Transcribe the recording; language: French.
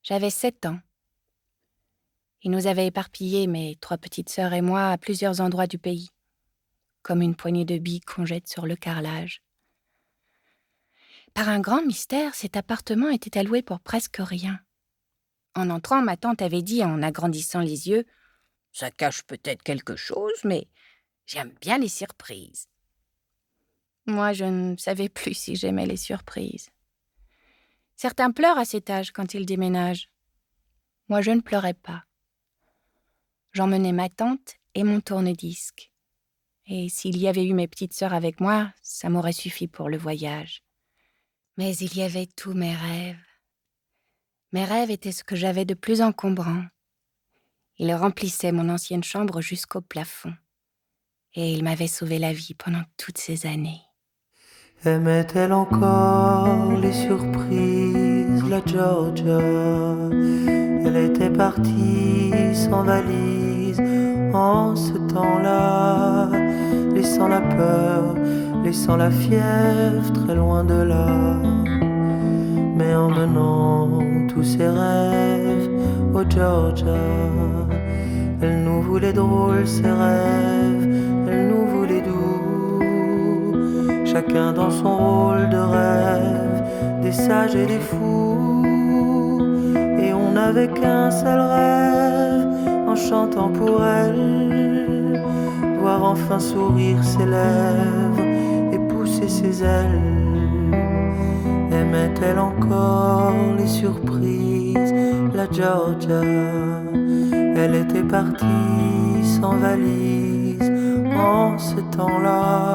J'avais 7 ans. Il nous avait éparpillés, mes 3 petites sœurs et moi, à plusieurs endroits du pays, comme une poignée de billes qu'on jette sur le carrelage. Par un grand mystère, cet appartement était alloué pour presque rien. En entrant, ma tante avait dit, en agrandissant les yeux, « Ça cache peut-être quelque chose, mais j'aime bien les surprises. » Moi, je ne savais plus si j'aimais les surprises. Certains pleurent à cet âge quand ils déménagent. Moi, je ne pleurais pas. J'emmenais ma tante et mon tourne-disque. Et s'il y avait eu mes petites sœurs avec moi, ça m'aurait suffi pour le voyage. Mais il y avait tous mes rêves. Mes rêves étaient ce que j'avais de plus encombrant. Ils remplissaient mon ancienne chambre jusqu'au plafond. Et ils m'avaient sauvé la vie pendant toutes ces années. Aimait-elle encore les surprises, la Georgia? Elle était partie sans valise en ce temps-là, laissant la peur, laissant la fièvre très loin de là, mais emmenant tous ses rêves au Georgia. Elle nous voulait drôles, ses rêves, elle nous voulait doux, chacun dans son rôle de rêve, des sages et des fous. Et on n'avait qu'un seul rêve, en chantant pour elle, voir enfin sourire ses lèvres et pousser ses ailes. Aimait-elle encore les surprises, la Georgia? Elle était partie sans valise en ce temps-là.